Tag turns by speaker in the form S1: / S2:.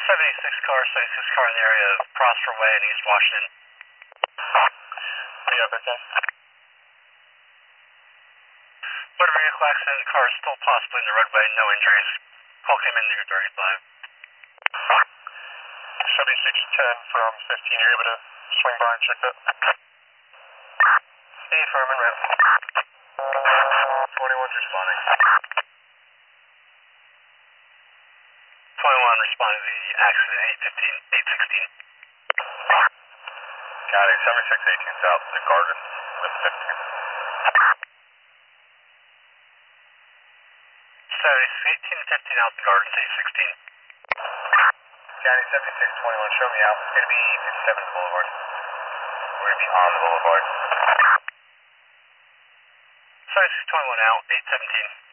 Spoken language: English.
S1: 76 car in the area of Prosper Way in East Washington.
S2: Yeah, okay.
S1: Motor vehicle accident, the car is still possibly in the roadway, no injuries. Call came in near 35.
S2: 7610 from 15, you're able to swing by and check that?
S1: Stay firm and ramp.
S2: 21's responding.
S1: 21 responding to the accident, 816.
S2: Got it, 7618 south, the Garden with 15.
S1: 1815 out the Gardens, 816.
S2: County 7621, show me out. It's going to be 57 Boulevard. We're going to be on the boulevard.
S1: 7621 out, 817.